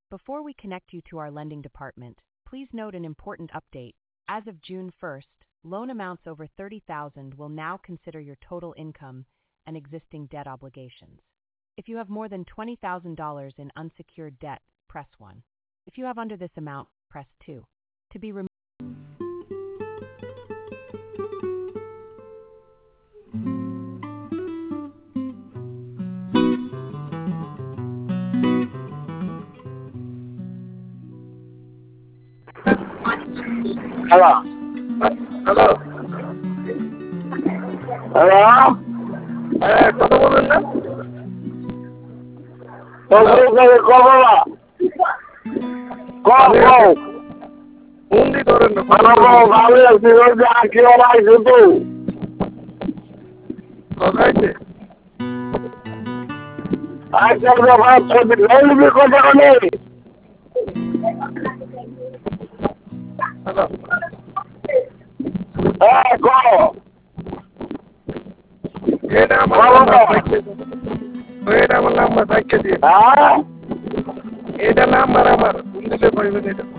Before we connect you to our lending department, please note an important update. As of June 1st, loan amounts over $30,000 will now consider your total income and existing debt obligations. If you have more than $20,000 in unsecured debt, press 1. If you have under this amount, press 2. To be removed. Hello. Hello. Hello? কথা বলেন না? বন্দি করেন না। কোথায়? এটা আমার number cycle দিয়ে। এটা নাম্বার আমার দিলে পাইবেন এটা।